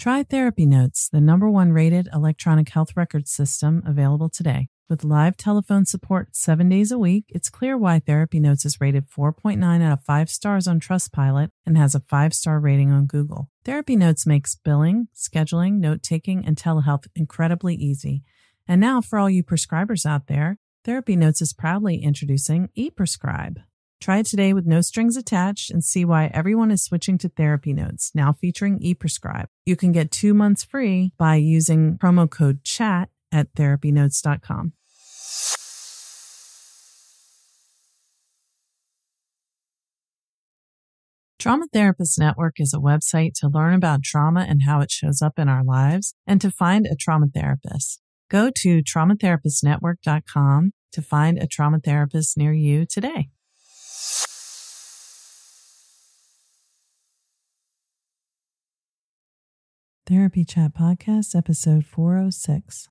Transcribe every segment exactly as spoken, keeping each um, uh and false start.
Try Therapy Notes, the number one rated electronic health record system available today. With live telephone support seven days a week, it's clear why Therapy Notes is rated four point nine out of five stars on Trustpilot and has a five-star rating on Google. Therapy Notes makes billing, scheduling, note-taking, and telehealth incredibly easy. And now, for all you prescribers out there, Therapy Notes is proudly introducing ePrescribe. Try it today with no strings attached and see why everyone is switching to Therapy Notes, now featuring ePrescribe. You can get two months free by using promo code CHAT at therapy notes dot com. Trauma Therapist Network is a website to learn about trauma and how it shows up in our lives and to find a trauma therapist. Go to trauma therapist network dot com to find a trauma therapist near you today. Therapy Chat Podcast, episode four oh six.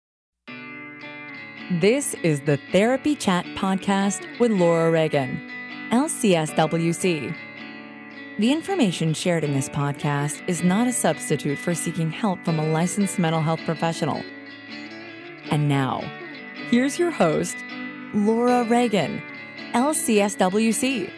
This is the Therapy Chat Podcast with Laura Reagan, L C S W C. The information shared in this podcast is not a substitute for seeking help from a licensed mental health professional. And now, here's your host, Laura Reagan, L C S W C.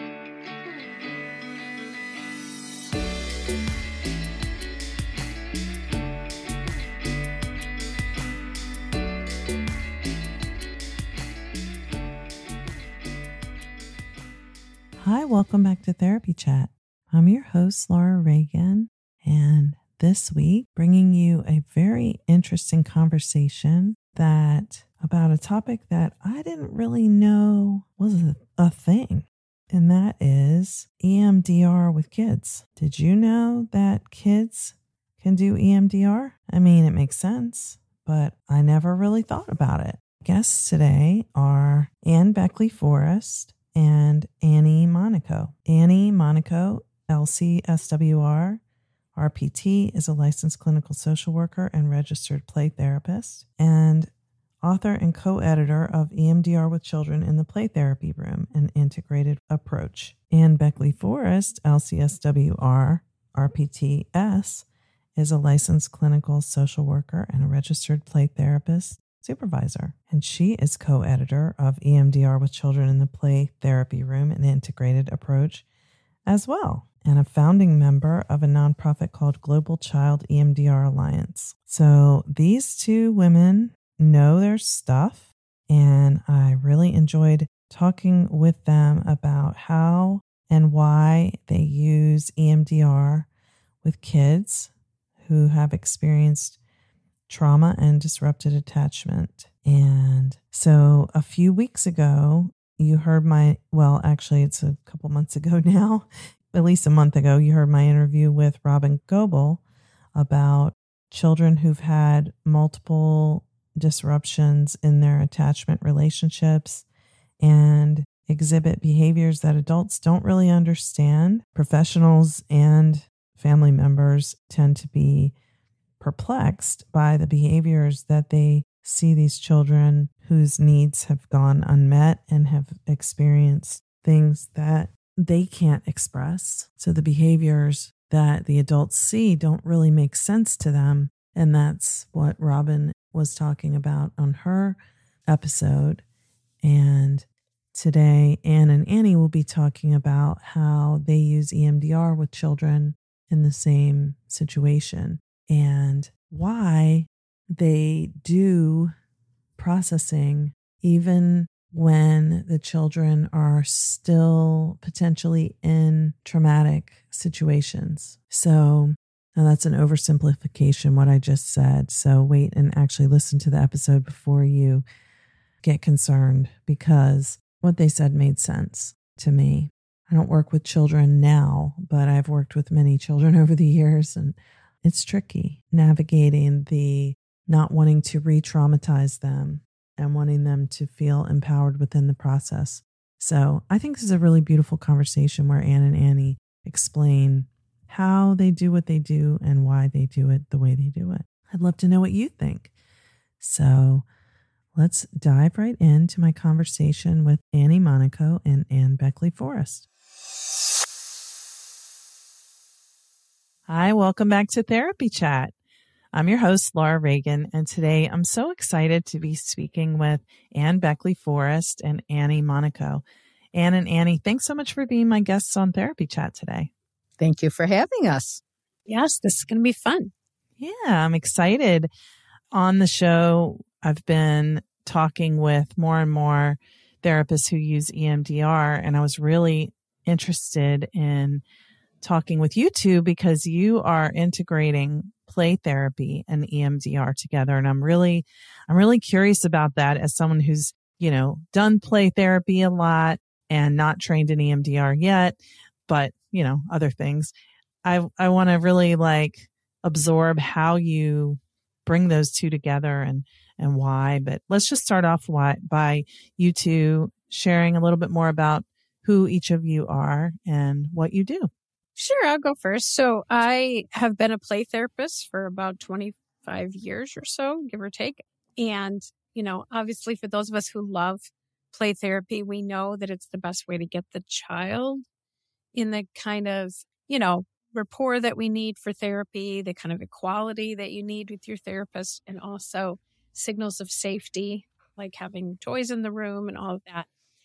Hi, welcome back to Therapy Chat. I'm your host, Laura Reagan, and this week bringing you a very interesting conversation that about a topic that I didn't really know was a, a thing, and that is E M D R with kids. Did you know that kids can do E M D R? I mean, it makes sense, but I never really thought about it. Guests today are Anne Beckley Forrest and Annie Monaco. Annie Monaco, L C S W R, R P T, is a licensed clinical social worker and registered play therapist, and author and co-editor of E M D R with Children in the Play Therapy Room, an integrated approach. Anne Beckley Forrest, L C S W R, R P T S, is a licensed clinical social worker and a registered play therapist supervisor, and she is co-editor of E M D R with Children in the Play Therapy Room, an integrated approach as well, and a founding member of a nonprofit called Global Child E M D R Alliance. So these two women know their stuff, and I really enjoyed talking with them about how and why they use E M D R with kids who have experienced trauma and disrupted attachment. And so a few weeks ago, you heard my, well, actually it's a couple months ago now, at least a month ago, you heard my interview with Robin Goebel about children who've had multiple disruptions in their attachment relationships and exhibit behaviors that adults don't really understand. Professionals and family members tend to be perplexed by the behaviors that they see these children whose needs have gone unmet and have experienced things that they can't express. So the behaviors that the adults see don't really make sense to them. And that's what Robin was talking about on her episode. And today, Anne and Annie will be talking about how they use E M D R with children in the same situation and why they do processing even when the children are still potentially in traumatic situations. So now that's an oversimplification, what I just said. So wait and actually listen to the episode before you get concerned, because what they said made sense to me. I don't work with children now, but I've worked with many children over the years, and it's tricky navigating the not wanting to re-traumatize them and wanting them to feel empowered within the process. So I think this is a really beautiful conversation where Anne and Annie explain how they do what they do and why they do it the way they do it. I'd love to know what you think. So let's dive right into my conversation with Annie Monaco and Anne Beckley Forrest. Hi, welcome back to Therapy Chat. I'm your host, Laura Reagan, and today I'm so excited to be speaking with Anne Beckley Forrest and Annie Monaco. Anne and Annie, thanks so much for being my guests on Therapy Chat today. Thank you for having us. Yes, this is going to be fun. Yeah, I'm excited. On the show, I've been talking with more and more therapists who use E M D R, and I was really interested in talking with you two because you are integrating play therapy and E M D R together. And I'm really, I'm really curious about that as someone who's, you know, done play therapy a lot and not trained in E M D R yet, but, you know, other things. I, I want to really like absorb how you bring those two together and, and why. But let's just start off why, by you two sharing a little bit more about who each of you are and what you do. Sure, I'll go first. So I have been a play therapist for about twenty-five years or so, give or take. And, you know, obviously for those of us who love play therapy, we know that it's the best way to get the child in the kind of, you know, rapport that we need for therapy, the kind of equality that you need with your therapist, and also signals of safety, like having toys in the room and all of that.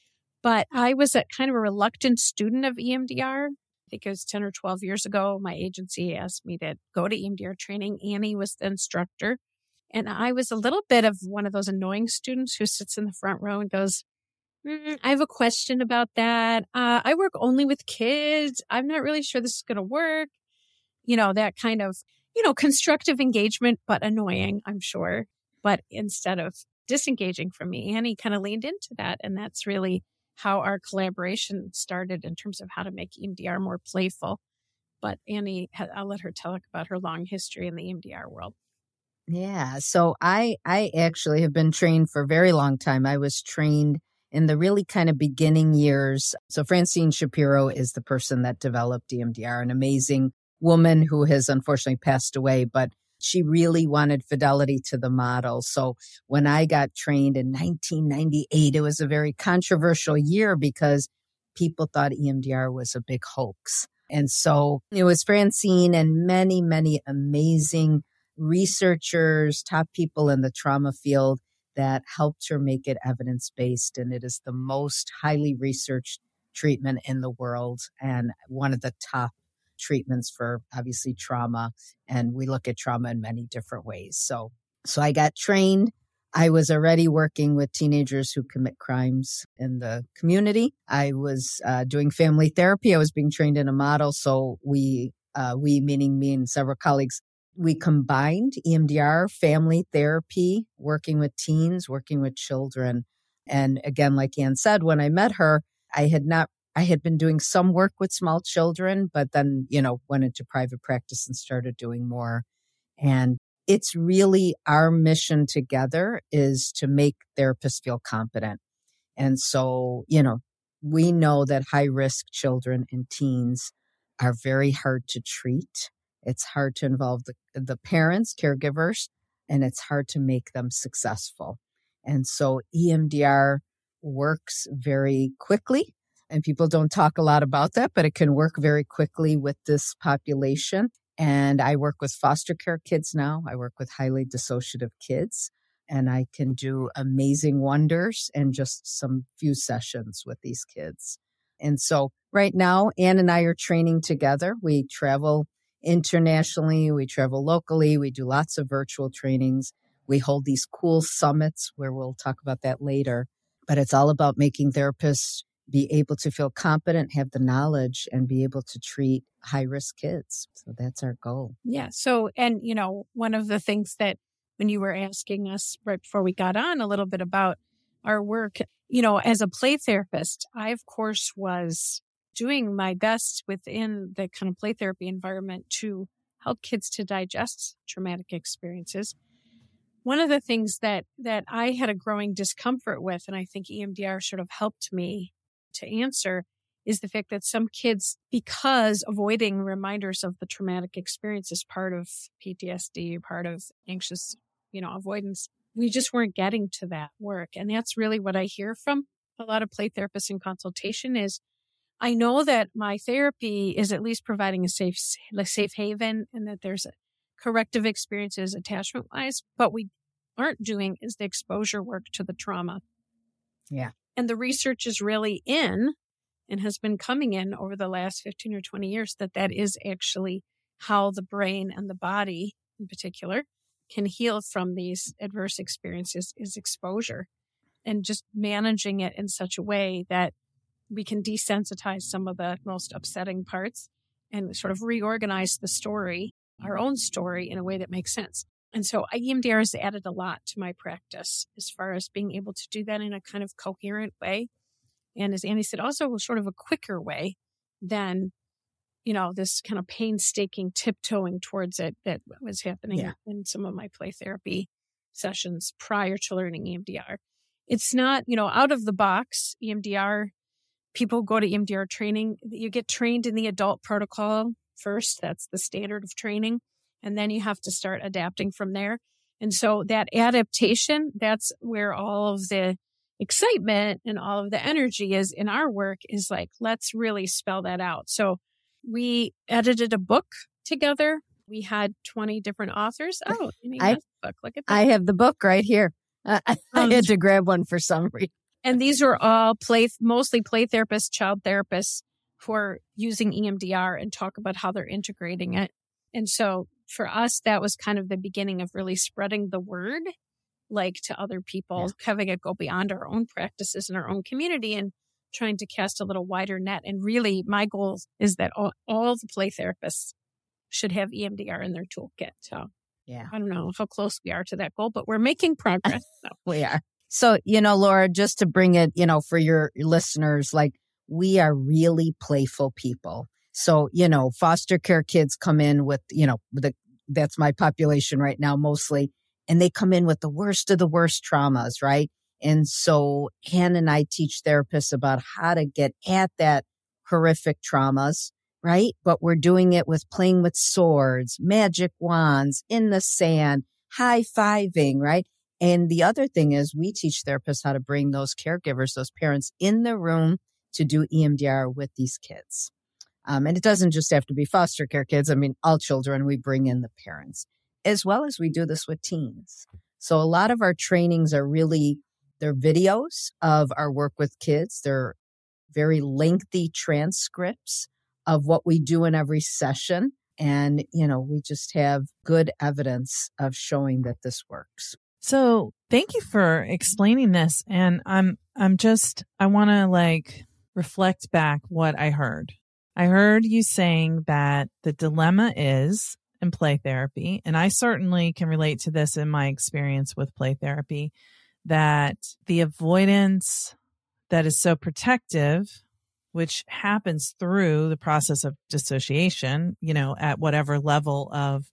But I was a kind of a reluctant student of E M D R. I think it was ten or twelve years ago, my agency asked me to go to E M D R training. Annie was the instructor. And I was a little bit of one of those annoying students who sits in the front row and goes, mm, I have a question about that. Uh, I work only with kids. I'm not really sure this is going to work. You know, that kind of, you know, constructive engagement, but annoying, I'm sure. But instead of disengaging from me, Annie kind of leaned into that. And that's really how our collaboration started in terms of how to make E M D R more playful. But Annie, I'll let her tell about her long history in the E M D R world. Yeah. So I, I actually have been trained for a very long time. I was trained in the really kind of beginning years. So Francine Shapiro is the person that developed E M D R, an amazing woman who has unfortunately passed away, but she really wanted fidelity to the model. So when I got trained in nineteen ninety-eight, it was a very controversial year because people thought E M D R was a big hoax. And so it was Francine and many, many amazing researchers, top people in the trauma field that helped her make it evidence-based. And it is the most highly researched treatment in the world and one of the top treatments for obviously trauma. And we look at trauma in many different ways. So, so I got trained. I was already working with teenagers who commit crimes in the community. I was uh, doing family therapy. I was being trained in a model. So we, uh, we meaning me and several colleagues, we combined E M D R, family therapy, working with teens, working with children. And again, like Anne said, when I met her, I had not I had been doing some work with small children, but then, you know, went into private practice and started doing more. And it's really our mission together is to make therapists feel competent. And so, you know, we know that high risk children and teens are very hard to treat. It's hard to involve the, the parents, caregivers, and it's hard to make them successful. And so E M D R works very quickly. And people don't talk a lot about that, but it can work very quickly with this population. And I work with foster care kids now. I work with highly dissociative kids, and I can do amazing wonders in just some few sessions with these kids. And so right now, Anne and I are training together. We travel internationally. We travel locally. We do lots of virtual trainings. We hold these cool summits where we'll talk about that later. But it's all about making therapists be able to feel competent, have the knowledge, and be able to treat high-risk kids. So that's our goal. Yeah. So, and, you know, one of the things that when you were asking us right before we got on a little bit about our work, you know, as a play therapist, I, of course, was doing my best within the kind of play therapy environment to help kids to digest traumatic experiences. One of the things that that I had a growing discomfort with, and I think E M D R sort of helped me to answer, is the fact that some kids, because avoiding reminders of the traumatic experience is part of P T S D, part of anxious, you know, avoidance, we just weren't getting to that work. And that's really what I hear from a lot of play therapists in consultation is I know that my therapy is at least providing a safe, a safe haven, and that there's a corrective experiences attachment wise. But we aren't doing is the exposure work to the trauma. Yeah. And the research is really in and has been coming in over the last fifteen or twenty years that that is actually how the brain and the body in particular can heal from these adverse experiences is exposure, and just managing it in such a way that we can desensitize some of the most upsetting parts and sort of reorganize the story, our own story, in a way that makes sense. And so E M D R has added a lot to my practice as far as being able to do that in a kind of coherent way. And as Annie said, also sort of a quicker way than, you know, this kind of painstaking tiptoeing towards it that was happening yeah. in some of my play therapy sessions prior to learning E M D R. It's not, you know, out of the box E M D R. People go to E M D R training. You get trained in the adult protocol first. That's the standard of training. And then you have to start adapting from there. And so that adaptation, that's where all of the excitement and all of the energy is in our work is like, let's really spell that out. So we edited a book together. We had twenty different authors. Oh, I, book. Look at that. I have the book right here. Uh, I um, had to grab one for some reason. And these are all play, mostly play therapists, child therapists who are using E M D R and talk about how they're integrating it. And so for us, that was kind of the beginning of really spreading the word, like to other people, yeah. having it go beyond our own practices and our own community and trying to cast a little wider net. And really, my goal is that all, all the play therapists should have E M D R in their toolkit. So yeah, I don't know how close we are to that goal, but we're making progress. So. We are. So, you know, Laura, just to bring it, you know, for your listeners, like we are really playful people. So, you know, foster care kids come in with, you know, the that's my population right now mostly, and they come in with the worst of the worst traumas, right? And so Hannah and I teach therapists about how to get at that horrific traumas, right? But we're doing it with playing with swords, magic wands, in the sand, high-fiving, right? And the other thing is we teach therapists how to bring those caregivers, those parents in the room to do E M D R with these kids. Um, and it doesn't just have to be foster care kids. I mean, all children, we bring in the parents, as well as we do this with teens. So a lot of our trainings are really, they're videos of our work with kids. They're very lengthy transcripts of what we do in every session. And, you know, we just have good evidence of showing that this works. So thank you for explaining this. And I'm, I'm just, I want to like reflect back what I heard. I heard you saying that the dilemma is in play therapy, and I certainly can relate to this in my experience with play therapy, that the avoidance that is so protective, which happens through the process of dissociation, you know, at whatever level of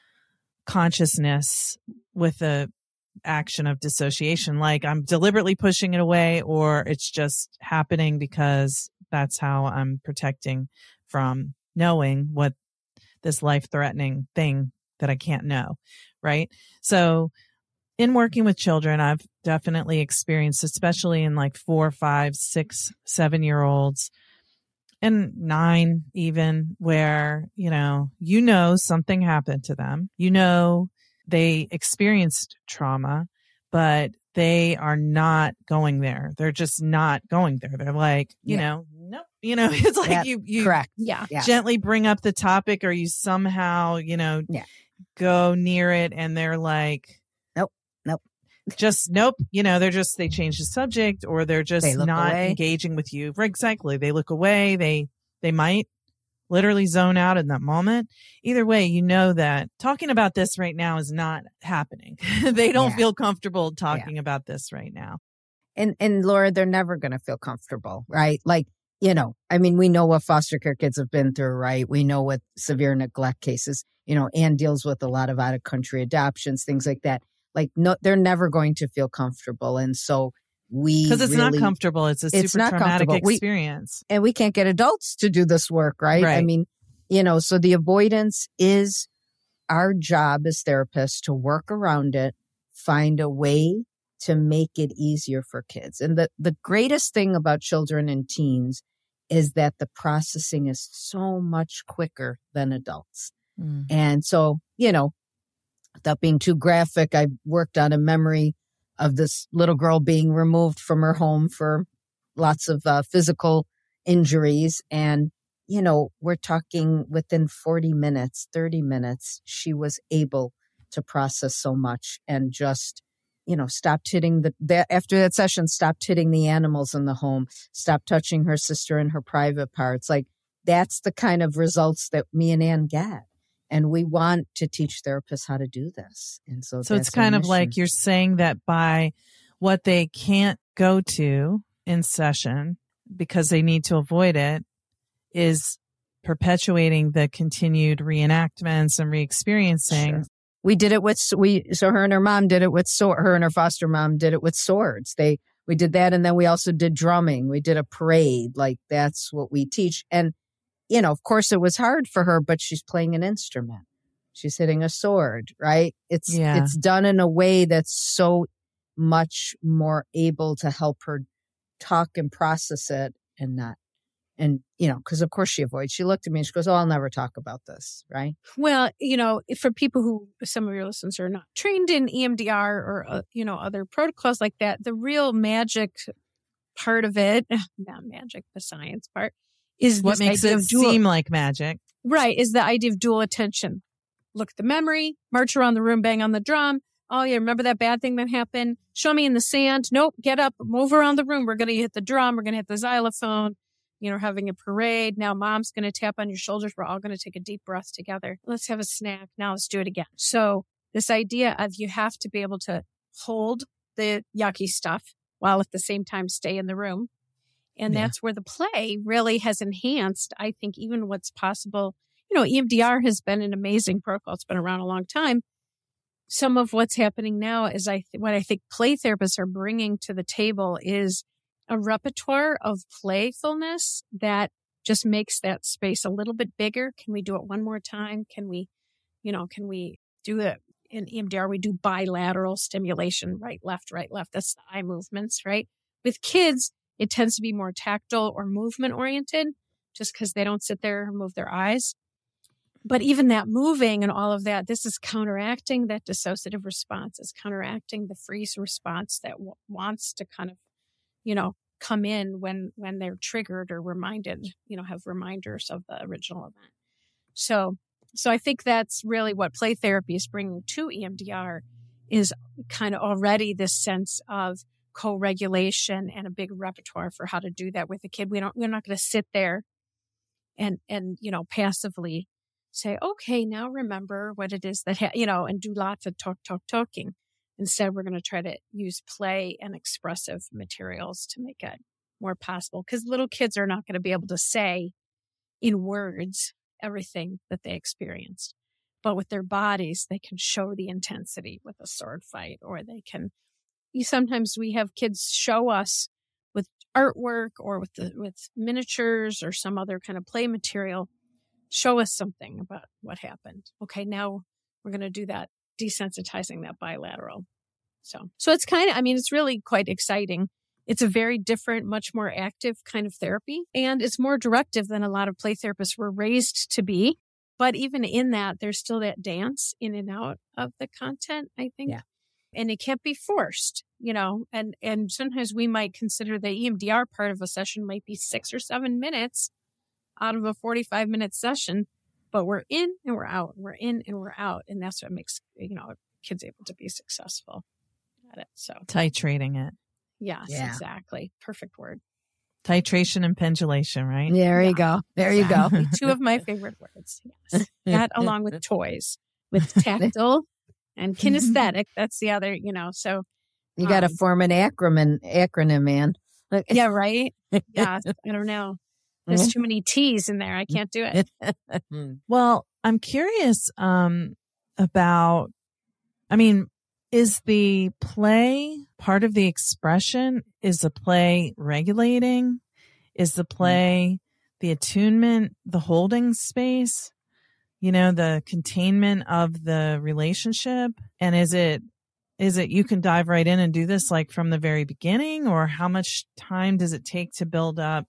consciousness with the action of dissociation, like I'm deliberately pushing it away, or it's just happening because that's how I'm protecting from knowing what this life-threatening thing that I can't know, right? So in working with children, I've definitely experienced, especially in like four, five, six, seven-year-olds, and nine even, where, you know, you know something happened to them. You know they experienced trauma, but they are not going there. They're just not going there. They're like, you yeah. know, nope. You know, it's like That's you, you correct. Yeah. yeah. gently bring up the topic, or you somehow, you know, yeah. go near it, and they're like, nope, nope. Just nope. You know, they're just, they change the subject, or they're just they not away. engaging with you. Exactly. They look away. They, they might literally zone out in that moment. Either way, you know that talking about this right now is not happening. They don't yeah. feel comfortable talking yeah. about this right now. And, and Laura, they're never going to feel comfortable, right? Like, you know, I mean, we know what foster care kids have been through, right? We know what severe neglect cases, you know, Anne deals with a lot of out of country adoptions, things like that. Like, no, they're never going to feel comfortable. And so we, because it's really, not comfortable. It's a it's super traumatic we, experience. and we can't get adults to do this work, right? right? I mean, you know, so the avoidance is our job as therapists to work around it, find a way to make it easier for kids. And the, the greatest thing about children and teens is that the processing is so much quicker than adults. Mm. And so, you know, without being too graphic, I worked on a memory of this little girl being removed from her home for lots of uh, physical injuries. And, you know, we're talking within forty minutes, thirty minutes, she was able to process so much and just, you know, stopped hitting the, that, after that session, stopped hitting the animals in the home, stopped touching her sister in her private parts. Like, that's the kind of results that me and Ann get. And we want to teach therapists how to do this. And so, so it's kind of like you're saying that by what they can't go to in session because they need to avoid it is perpetuating the continued reenactments and re-experiencing. Sure. We did it with, we, so her and her mom did it with, so her and her foster mom did it with swords. They, we did that. And then we also did drumming. We did a parade. Like, that's what we teach. And, you know, of course it was hard for her, but she's playing an instrument. She's hitting a sword, right? It's, yeah. it's done in a way that's so much more able to help her talk and process it and not, and, you know, because of course she avoids. She looked at me and she goes, oh, I'll never talk about this, right? Well, you know, for people who, some of your listeners are not trained in E M D R or, uh, you know, other protocols like that, the real magic part of it, not magic, the science part, is what makes it dual, seem like magic. Right, is the idea of dual attention. Look at the memory, march around the room, bang on the drum. Oh, yeah, remember that bad thing that happened? Show me in the sand. Nope, get up, move around the room. We're going to hit the drum. We're going to hit the xylophone. You know, having a parade. Now mom's going to tap on your shoulders. We're all going to take a deep breath together. Let's have a snack. Now let's do it again. So this idea of you have to be able to hold the yucky stuff while at the same time stay in the room. And yeah. that's where the play really has enhanced, I think, even what's possible. You know, E M D R has been an amazing protocol. It's been around a long time. Some of what's happening now is I th- what I think play therapists are bringing to the table is a repertoire of playfulness that just makes that space a little bit bigger. Can we do it one more time? Can we, you know, can we do it in E M D R? We do bilateral stimulation, right, left, right, left. That's the eye movements, right? With kids, it tends to be more tactile or movement oriented just because they don't sit there and move their eyes. But even that moving and all of that, this is counteracting that dissociative response. It's counteracting the freeze response that w- wants to kind of, you know, come in when, when they're triggered or reminded, you know, have reminders of the original event. So, so I think that's really what play therapy is bringing to E M D R is kind of already this sense of co-regulation and a big repertoire for how to do that with a kid. We don't, we're not going to sit there and, and, you know, passively say, okay, now remember what it is that, ha-, you know, and do lots of talk, talk, talking. Instead, we're going to try to use play and expressive materials to make it more possible because little kids are not going to be able to say in words everything that they experienced. But with their bodies, they can show the intensity with a sword fight, or they can, you, sometimes we have kids show us with artwork or with the, with miniatures or some other kind of play material, show us something about what happened. Okay, now we're going to do that. Desensitizing that bilateral. So, so it's kind of, I mean, it's really quite exciting. It's a very different, much more active kind of therapy, and it's more directive than a lot of play therapists were raised to be. But even in that, there's still that dance in and out of the content, I think. Yeah. And it can't be forced, you know, and, and sometimes we might consider the E M D R part of a session might be six or seven minutes out of a forty-five minute session. But we're in and we're out. We're in and we're out. And that's what makes, you know, kids able to be successful at it. So titrating it. Yes, yeah. exactly. Perfect word. Titration and pendulation, right? There yeah. you go. There you go. Two of my favorite words. Yes. That along with toys, with tactile and kinesthetic. That's the other, you know, so. You um, got to form an acronym, acronym, man. Yeah, right? Yeah, I don't know. There's too many T's in there. I can't do it. Well, I'm curious um, about, I mean, is the play part of the expression? Is the play regulating? Is the play the attunement, the holding space, you know, the containment of the relationship? And is it, is it you can dive right in and do this like from the very beginning, or how much time does it take to build up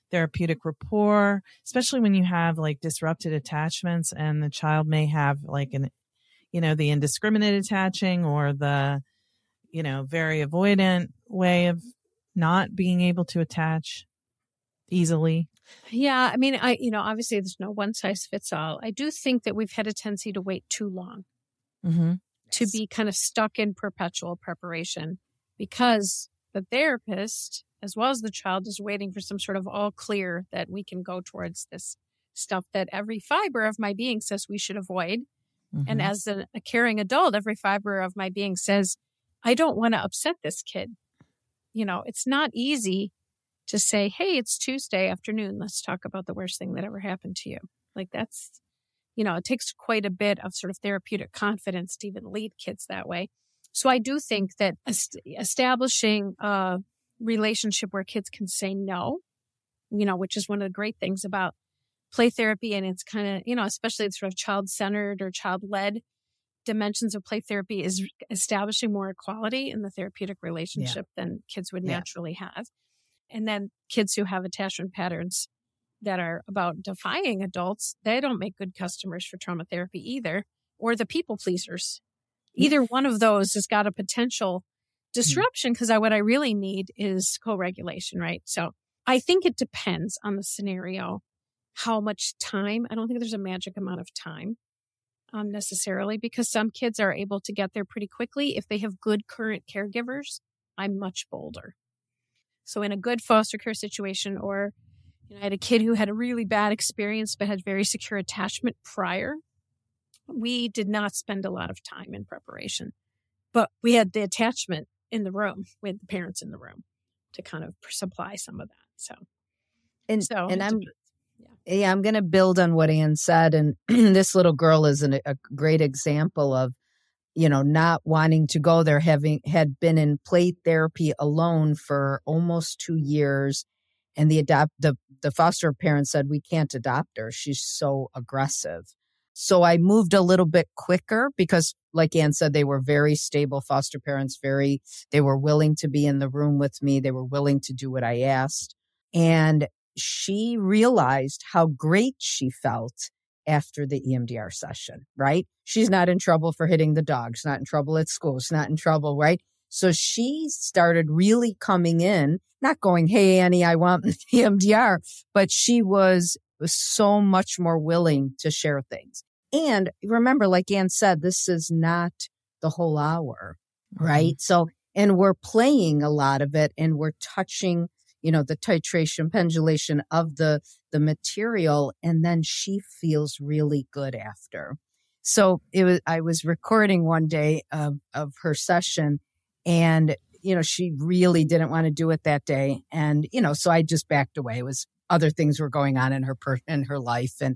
therapeutic rapport, especially when you have like disrupted attachments and the child may have like an, you know, the indiscriminate attaching or the, you know, very avoidant way of not being able to attach easily. Yeah. I mean, I, you know, obviously there's no one size fits all. I do think that we've had a tendency to wait too long, mm-hmm. to yes. be kind of stuck in perpetual preparation because the therapist, as well as the child, is waiting for some sort of all clear that we can go towards this stuff that every fiber of my being says we should avoid. Mm-hmm. And as a, a caring adult, every fiber of my being says, I don't want to upset this kid. You know, it's not easy to say, hey, it's Tuesday afternoon. Let's talk about the worst thing that ever happened to you. Like that's, you know, it takes quite a bit of sort of therapeutic confidence to even lead kids that way. So I do think that est- establishing a relationship where kids can say no, you know, which is one of the great things about play therapy. And it's kind of, you know, especially the sort of child-centered or child-led dimensions of play therapy is establishing more equality in the therapeutic relationship yeah. than kids would yeah. naturally have. And then kids who have attachment patterns that are about defying adults, they don't make good customers for trauma therapy either, or the people pleasers. Either one of those has got a potential disruption because I, what I really need is co-regulation, right? So I think it depends on the scenario, how much time. I don't think there's a magic amount of time um, necessarily because some kids are able to get there pretty quickly. If they have good current caregivers, I'm much bolder. So in a good foster care situation, or you know, I had a kid who had a really bad experience but had very secure attachment prior. We did not spend a lot of time in preparation, but we had the attachment in the room. We had the parents in the room to kind of supply some of that. So, and so and I'm yeah, yeah I'm going to build on what Ann said, and this little girl is an, a great example of, you know, not wanting to go there, having had been in play therapy alone for almost two years, and the adopt the the foster parents said we can't adopt her. She's so aggressive. So I moved a little bit quicker because, like Ann said, they were very stable foster parents. Very, they were willing to be in the room with me. They were willing to do what I asked. And she realized how great she felt after the E M D R session, right? She's not in trouble for hitting the dog. She's not in trouble at school. She's not in trouble, right? So she started really coming in, not going, hey, Annie, I want E M D R, but she was, was so much more willing to share things. And remember, like Ann said, this is not the whole hour, right? Mm-hmm. So, and we're playing a lot of it and we're touching, you know, the titration, pendulation of the, the material. And then she feels really good after. So it was, I was recording one day of, of her session and, you know, she really didn't want to do it that day. And, you know, so I just backed away. It was other things were going on in her, per, in her life. And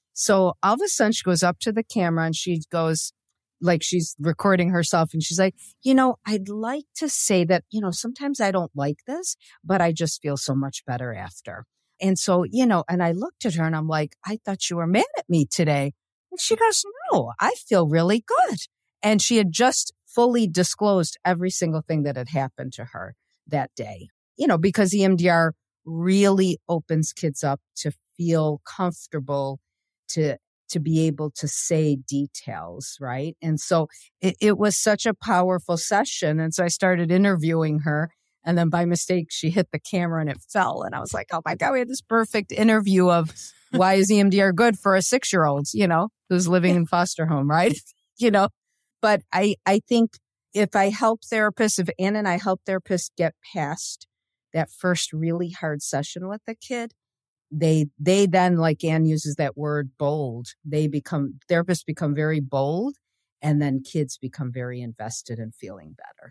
so all of a sudden she goes up to the camera and she goes, like she's recording herself and she's like, you know, I'd like to say that, you know, sometimes I don't like this, but I just feel so much better after. And so, you know, and I looked at her and I'm like, I thought you were mad at me today. And she goes, no, I feel really good. And she had just fully disclosed every single thing that had happened to her that day, you know, because E M D R really opens kids up to feel comfortable to to be able to say details, right? And so it, it was such a powerful session. And so I started interviewing her. And then by mistake, she hit the camera and it fell. And I was like, oh my God, we had this perfect interview of why is E M D R good for a six-year-old, you know, who's living in foster home, right? you know, but I, I think if I help therapists, if Ann and I help therapists get past that first really hard session with the kid, They they then, like Ann uses that word, bold. They become, therapists become very bold, and then kids become very invested in feeling better.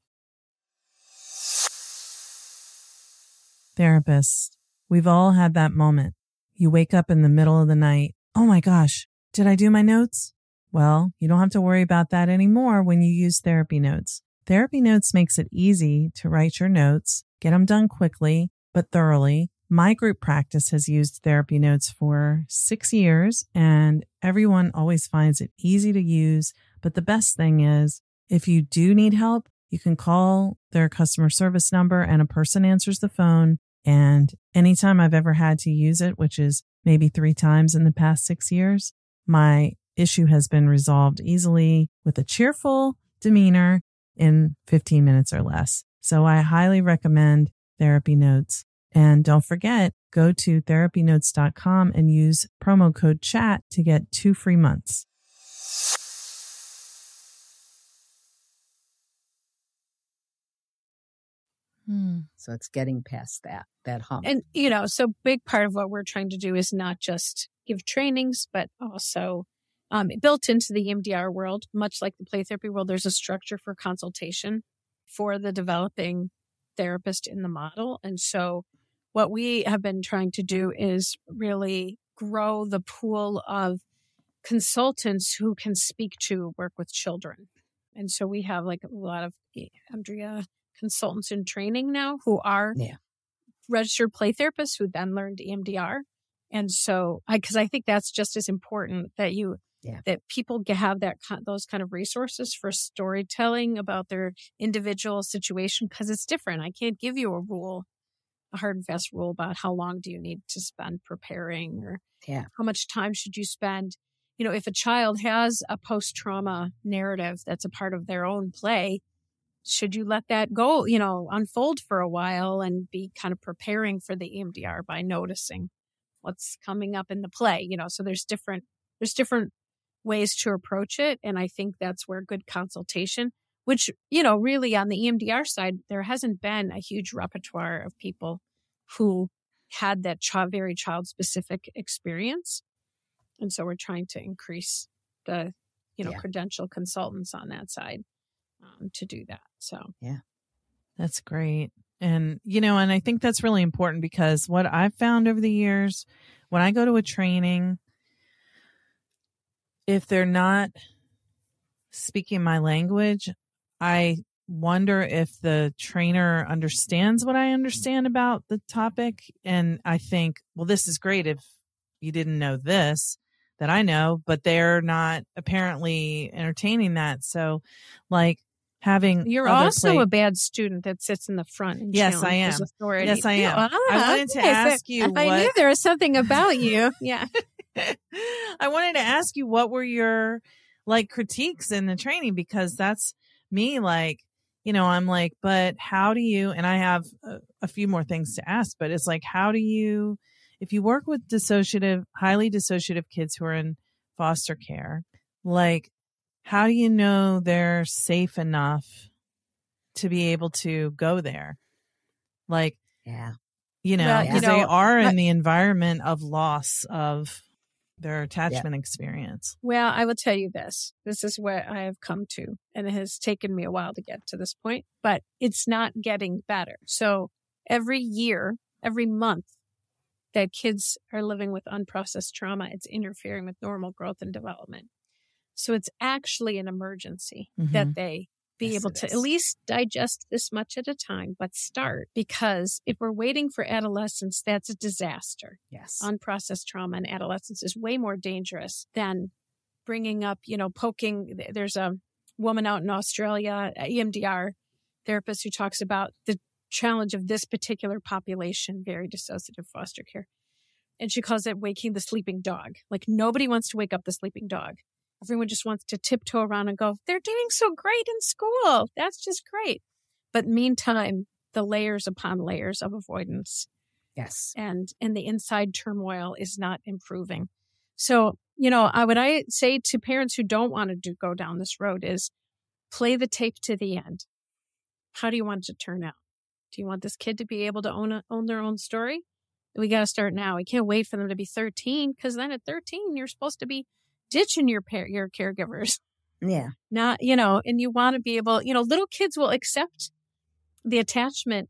Therapists, we've all had that moment. You wake up in the middle of the night. Oh my gosh, did I do my notes? Well, you don't have to worry about that anymore when you use Therapy Notes. Therapy Notes makes it easy to write your notes, get them done quickly, but thoroughly. My group practice has used Therapy Notes for six years, and everyone always finds it easy to use. But the best thing is, if you do need help, you can call their customer service number and a person answers the phone. And anytime I've ever had to use it, which is maybe three times in the past six years, my issue has been resolved easily with a cheerful demeanor in fifteen minutes or less. So I highly recommend Therapy Notes. And don't forget, go to therapy notes dot com and use promo code CHAT to get two free months. Hmm. So it's getting past that, that hump. And, you know, so big part of what we're trying to do is not just give trainings, but also um, built into the E M D R world, much like the play therapy world, there's a structure for consultation for the developing therapist in the model. And so what we have been trying to do is really grow the pool of consultants who can speak to work with children. And so we have like a lot of Andrea consultants in training now who are yeah. registered play therapists who then learned E M D R. And so I, cause I think that's just as important that you, yeah. that people have that, those kind of resources for storytelling about their individual situation. Cause it's different. I can't give you a rule, a hard and fast rule about how long do you need to spend preparing or yeah. how much time should you spend. You know, if a child has a post-trauma narrative that's a part of their own play, should you let that go, you know, unfold for a while and be kind of preparing for the E M D R by noticing what's coming up in the play, you know, so there's different, there's different ways to approach it. And I think that's where good consultation, which, you know, really on the E M D R side, there hasn't been a huge repertoire of people who had that child, very child specific experience. And so we're trying to increase the, you know, yeah. credential consultants on that side um, to do that. So, yeah, that's great. And, you know, and I think that's really important because what I've found over the years, when I go to a training, if they're not speaking my language, I wonder if the trainer understands what I understand about the topic. And I think, well, this is great if you didn't know this that I know, but they're not apparently entertaining that. So like having you're other also play- a bad student that sits in the front and yes, I am. Authority. Yes, I am. Yeah, I wanted to okay, ask so you I what... knew there was something about you. Yeah. I wanted to ask you, what were your like critiques in the training? Because that's me, like, you know, I'm like, but how do you, and I have a, a few more things to ask, but it's like, how do you, if you work with dissociative, highly dissociative kids who are in foster care, like, how do you know they're safe enough to be able to go there? Like, yeah, you know, Well, because you know, they are in I- the environment of loss of their attachment experience. Well, I will tell you this. This is where I have come to, and it has taken me a while to get to this point, but it's not getting better. So every year, every month that kids are living with unprocessed trauma, it's interfering with normal growth and development. So it's actually an emergency Mhm. that they be Yes, able it to is. at least digest this much at a time, but start, because if we're waiting for adolescence, that's a disaster. yes, Unprocessed trauma in adolescence is way more dangerous than bringing up, you know, poking. There's a woman out in Australia, a E M D R therapist, who talks about the challenge of this particular population, very dissociative foster care. And she calls it waking the sleeping dog. Like nobody wants to wake up the sleeping dog. Everyone just wants to tiptoe around and go, they're doing so great in school. That's just great. But meantime, the layers upon layers of avoidance yes, and and the inside turmoil is not improving. So, you know, I would I say to parents who don't want to do, go down this road is play the tape to the end. How do you want it to turn out? Do you want this kid to be able to own a, own their own story? We got to start now. We can't wait for them to be thirteen, because then at thirteen, you're supposed to be ditching your par- your caregivers. yeah, Not, you know, and you want to be able, you know, little kids will accept the attachment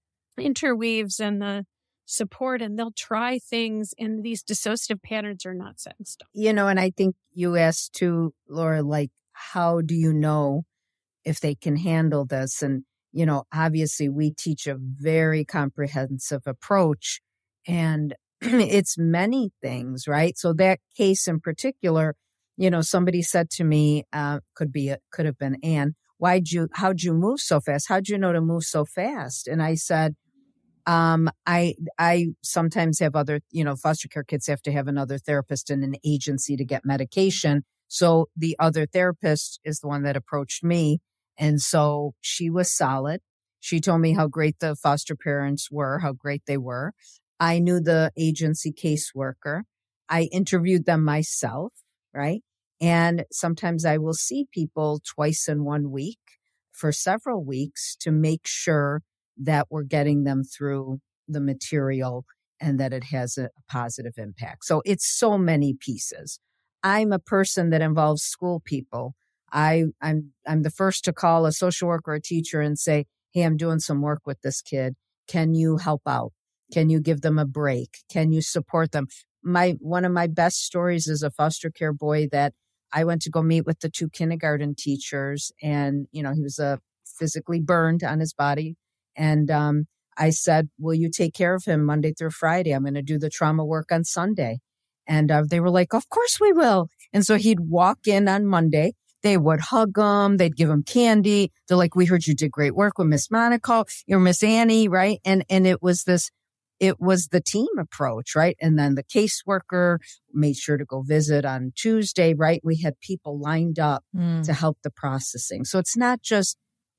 interweaves and the support, and they'll try things, and these dissociative patterns are not set in stone. you know, and I think you asked too, Laura, like, how do you know if they can handle this? And, you know, obviously we teach a very comprehensive approach, and it's many things, right? So that case in particular, you know, somebody said to me, uh, could be, a, could have been Anne, why'd you, how'd you move so fast? How'd you know to move so fast? And I said, Um, I, I sometimes have other, you know, foster care kids have to have another therapist and an agency to get medication. So the other therapist is the one that approached me. And so she was solid. She told me how great the foster parents were, how great they were. I knew the agency caseworker. I interviewed them myself, right? And sometimes I will see people twice in one week for several weeks to make sure that we're getting them through the material and that it has a positive impact. So it's so many pieces. I'm a person that involves school people. I, I'm, I'm the first to call a social worker or a teacher and say, hey, I'm doing some work with this kid. Can you help out? Can you give them a break? Can you support them? My, one of my best stories is a foster care boy that I went to go meet with the two kindergarten teachers, and, you know, he was uh, physically burned on his body. And um, I said, will you take care of him Monday through Friday? I'm going to do the trauma work on Sunday. And uh, they were like, of course we will. And so he'd walk in on Monday. They would hug him. They'd give him candy. They're like, we heard you did great work with Miss Monica or Miss Annie, right? And and it was this, it was the team approach, right? And then the caseworker made sure to go visit on Tuesday, right? We had people lined up mm. to help the processing. So it's not just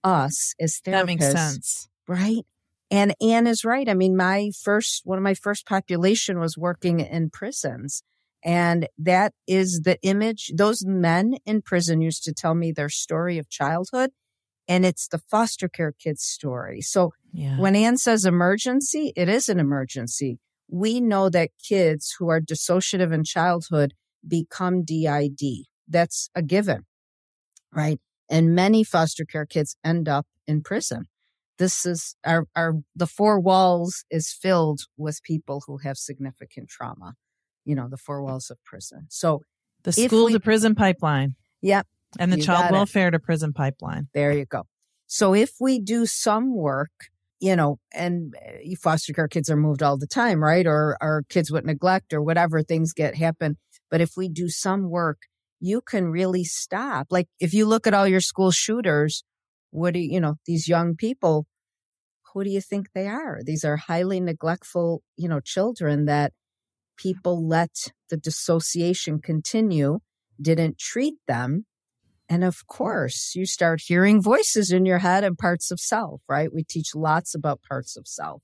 us as therapists. That makes sense. Right? And Anne is right. I mean, my first, one of my first population was working in prisons. And that is the image. Those men in prison used to tell me their story of childhood. And it's the foster care kids' story. So yeah. when Anne says emergency, it is an emergency. We know that kids who are dissociative in childhood become D I D. That's a given, right? And many foster care kids end up in prison. This is our, our, the four walls is filled with people who have significant trauma, you know, the four walls of prison. So the school we, to prison pipeline. Yep. And the child welfare to prison pipeline. There you go. So if we do some work, you know, and foster care kids are moved all the time, right? Or, or kids with neglect or whatever things get happen. But if we do some work, you can really stop. Like if you look at all your school shooters, what do you, you know, these young people, who do you think they are? These are highly neglectful, you know, children that people let the dissociation continue, didn't treat them. And of course, you start hearing voices in your head and parts of self, right? We teach lots about parts of self.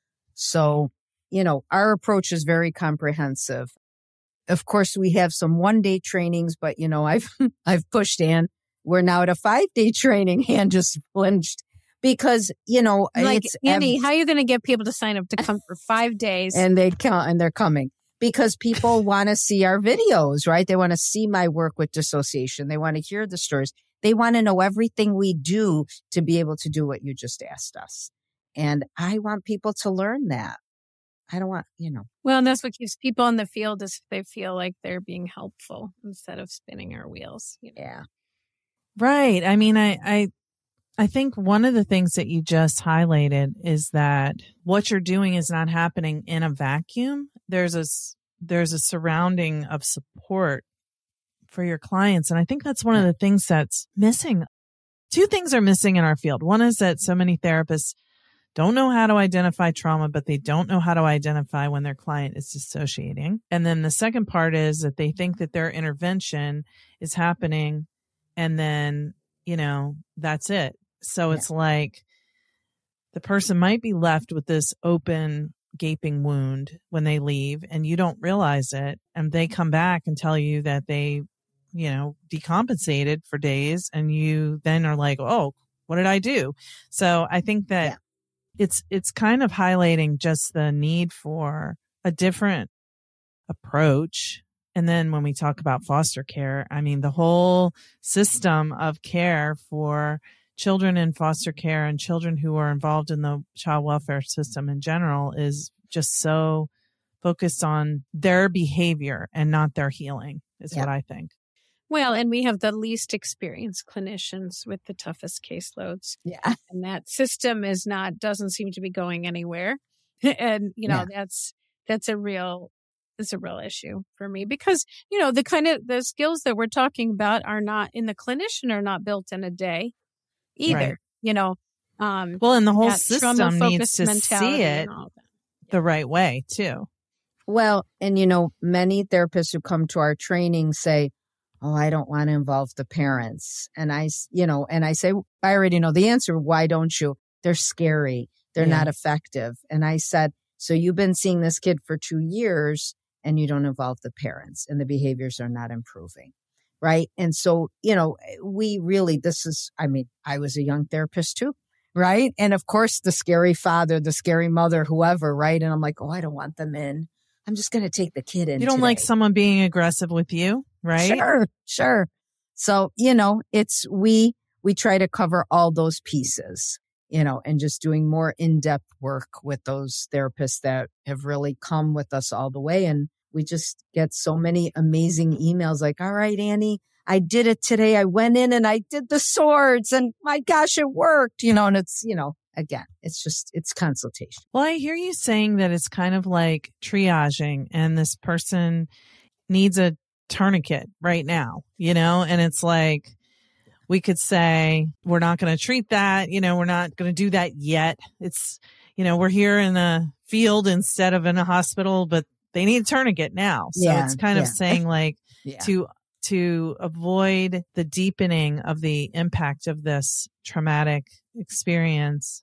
So, you know, our approach is very comprehensive. Of course, we have some one-day trainings, but, you know, I've I've pushed Anne. We're now at a five-day training. Anne just flinched because, you know, like, it's Annie, ev- how are you going to get people to sign up to come for five days? And they count, and they're coming because people want to see our videos, right? They want to see my work with dissociation. They want to hear the stories. They want to know everything we do to be able to do what you just asked us. And I want people to learn that. I don't want, you know. Well, and that's what keeps people in the field is they feel like they're being helpful instead of spinning our wheels. You know? Yeah. Right. I mean, I, I, I think one of the things that you just highlighted is that what you're doing is not happening in a vacuum. There's a, there's a surrounding of support for your clients. And I think that's one of the things that's missing. Two things are missing in our field. One is that so many therapists don't know how to identify trauma, but they don't know how to identify when their client is dissociating. And then the second part is that they think that their intervention is happening and then, you know, that's it. So yeah. It's like the person might be left with this open, gaping wound when they leave and you don't realize it. And they come back and tell you that they, you know, decompensated for days. And you then are like, oh, what did I do? So I think that yeah. it's, it's kind of highlighting just the need for a different approach. And then when we talk about foster care, I mean, the whole system of care for children in foster care and children who are involved in the child welfare system in general is just so focused on their behavior and not their healing is yeah. what I think. Well, and we have the least experienced clinicians with the toughest caseloads. Yeah. And that system is not, doesn't seem to be going anywhere. And, you know, yeah. that's, that's a real, it's a real issue for me because, you know, the kind of, the skills that we're talking about are not in the clinician are not built in a day either. Right. You know, Um, well, and the whole that system trauma-focused needs to mentality see it and all that. the right way too. Well, and you know, many therapists who come to our training say, oh, I don't want to involve the parents. And I, s- you know, and I say, I already know the answer. Why don't you? They're scary. They're Yeah. not effective. And I said, so you've been seeing this kid for two years and you don't involve the parents and the behaviors are not improving. Right. And so, you know, we really, this is, I mean, I was a young therapist too. Right. And of course, the scary father, the scary mother, whoever. Right. And I'm like, oh, I don't want them in. I'm just going to take the kid in. You don't today. like someone being aggressive with you, right? Sure, sure. So, you know, it's, we, we try to cover all those pieces, you know, and just doing more in-depth work with those therapists that have really come with us all the way. And we just get so many amazing emails like, all right, Annie, I did it today. I went in and I did the swords and my gosh, it worked, you know, and it's, you know, again, it's just, it's consultation. Well, I hear you saying that it's kind of like triaging and this person needs a tourniquet right now, you know, and it's like, we could say, we're not going to treat that, you know, we're not going to do that yet. It's, you know, we're here in a field instead of in a hospital, but they need a tourniquet now. So Yeah, it's kind yeah. of saying like Yeah. to, to avoid the deepening of the impact of this traumatic experience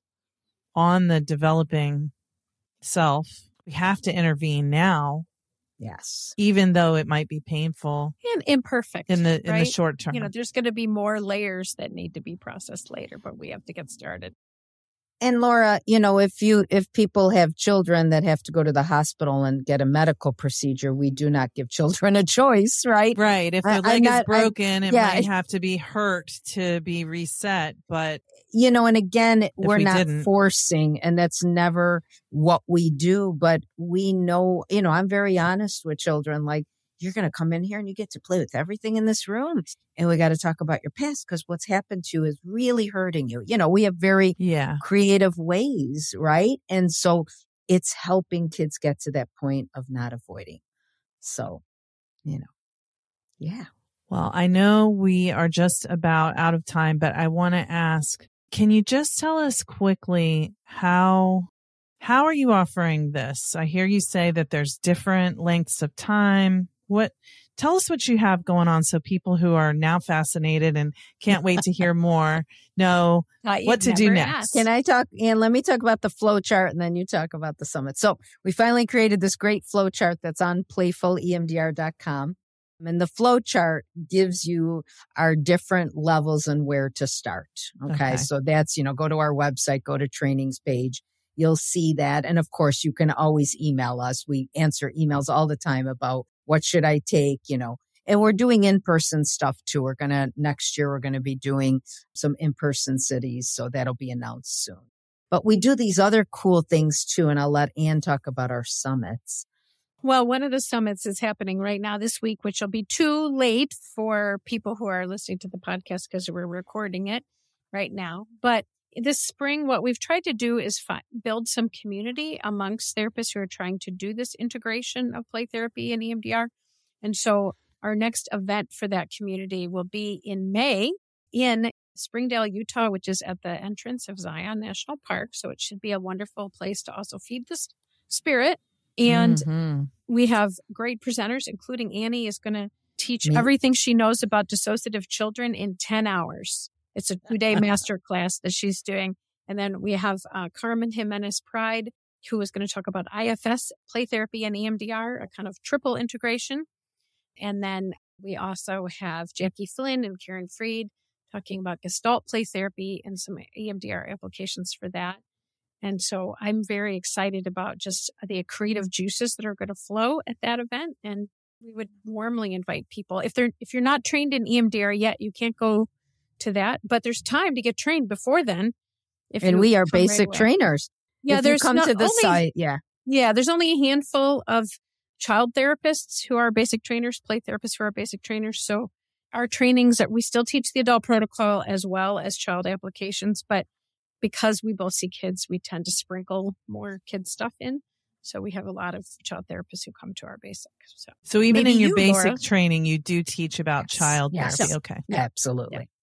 on the developing self, we have to intervene now, Yes. even though it might be painful And imperfect. in the in right? the short term. You know, there's going to be more layers that need to be processed later, but we have to get started. And Laura, you know, if you, if people have children that have to go to the hospital and get a medical procedure, we do not give children a choice, right? Right. If their I- leg I'm not- is broken, it yeah, might I- have to be hurt to be reset. But You know, and again, we're we not didn't. forcing, and that's never what we do, but we know, you know, I'm very honest with children. Like, you're going to come in here and you get to play with everything in this room. And we got to talk about your past because what's happened to you is really hurting you. You know, we have very yeah, creative ways, right? And so it's helping kids get to that point of not avoiding. So, you know, yeah. well, I know we are just about out of time, but I want to ask, can you just tell us quickly how how are you offering this? I hear you say that there's different lengths of time. What tell us what you have going on so people who are now fascinated and can't wait to hear more know Uh, you've what to do never next. asked. Can I talk, and let me talk about the flow chart and then you talk about the summit. So we finally created this great flow chart that's on playful E M D R dot com. And the flow chart gives you our different levels and where to start. Okay? Okay. So that's, you know, go to our website, go to trainings page. You'll see that. And of course, you can always email us. We answer emails all the time about what should I take, you know, and we're doing in-person stuff too. We're going to, next year, we're going to be doing some in-person cities. So that'll be announced soon. But we do these other cool things too. And I'll let Ann talk about our summits. Well, one of the summits is happening right now this week, which will be too late for people who are listening to the podcast because we're recording it right now. But this spring, what we've tried to do is fi- build some community amongst therapists who are trying to do this integration of play therapy and E M D R. And so our next event for that community will be in May in Springdale, Utah, which is at the entrance of Zion National Park. So it should be a wonderful place to also feed the spirit. And Mhm. we have great presenters, including Annie is going to teach Me. everything she knows about dissociative children in ten hours. It's a two-day master class that she's doing. And then we have uh, Carmen Jimenez Pride, who is going to talk about I F S, play therapy, and E M D R, a kind of triple integration. And then we also have Jackie Flynn and Karen Freed talking about Gestalt play therapy and some E M D R applications for that. And so I'm very excited about just the creative juices that are going to flow at that event. And we would warmly invite people. If they're if you're not trained in E M D R yet, you can't go to that. But there's time to get trained before then. If And you we are come right basic away. trainers. Yeah, if there's you come not to the only, site. Yeah. Yeah, there's only a handful of child therapists who are basic trainers, play therapists who are basic trainers. So our trainings that we still teach the adult protocol as well as child applications, but because we both see kids, we tend to sprinkle more kid stuff in. So we have a lot of child therapists who come to our basic. So, So even Maybe in your you, basic Laura. training, you do teach about Yes. child Yes. therapy. Okay. Absolutely.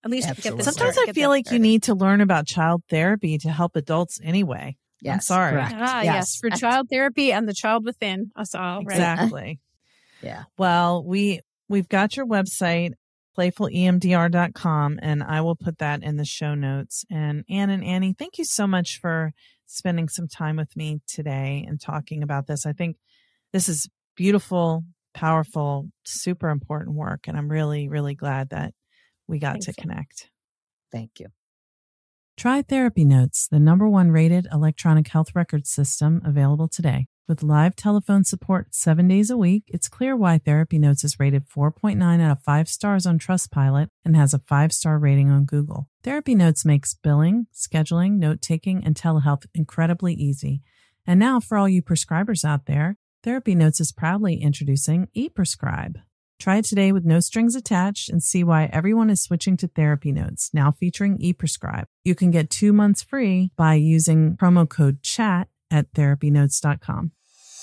At least get this Sometimes start, I feel like started. you need to learn about child therapy to help adults anyway. Yes, I'm sorry. correct. Ah, Yes. yes. For child therapy and the child within us all, right? Exactly. Yeah. Well, we, we've got your website, playful E M D R dot com, and I will put that in the show notes. And Ann and Annie, thank you so much for spending some time with me today and talking about this. I think this is beautiful, powerful, super important work. And I'm really, really glad that we got Thanks, to connect. Thank you. Try Therapy Notes, the number one rated electronic health record system available today. With live telephone support seven days a week, it's clear why Therapy Notes is rated four point nine out of five stars on Trustpilot and has a five-star rating on Google. Therapy Notes makes billing, scheduling, note-taking, and telehealth incredibly easy. And now for all you prescribers out there, Therapy Notes is proudly introducing ePrescribe. Try it today with no strings attached and see why everyone is switching to Therapy Notes, now featuring ePrescribe. You can get two months free by using promo code CHAT at therapy notes dot com.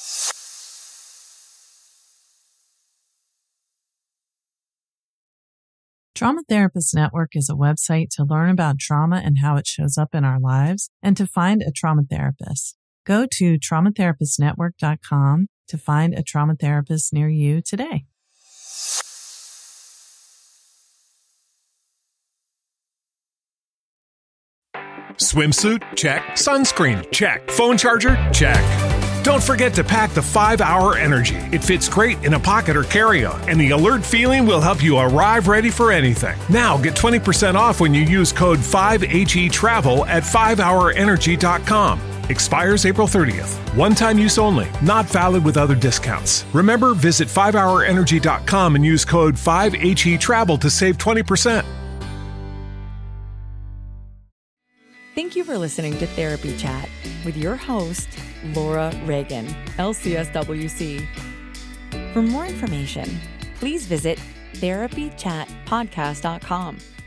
Trauma Therapist Network is a website to learn about trauma and how it shows up in our lives and to find a trauma therapist. Go to trauma therapist network dot com to find a trauma therapist near you today. Swimsuit? Check. Sunscreen? Check. Phone charger? Check. Don't forget to pack the five hour Energy. It fits great in a pocket or carry-on, and the alert feeling will help you arrive ready for anything. Now get twenty percent off when you use code five H E travel at five hour energy dot com. Expires April thirtieth. One-time use only. Not valid with other discounts. Remember, visit five hour energy dot com and use code five H E travel to save twenty percent. Thank you for listening to Therapy Chat with your host, Laura Reagan, L C S W C. For more information, please visit therapy chat podcast dot com.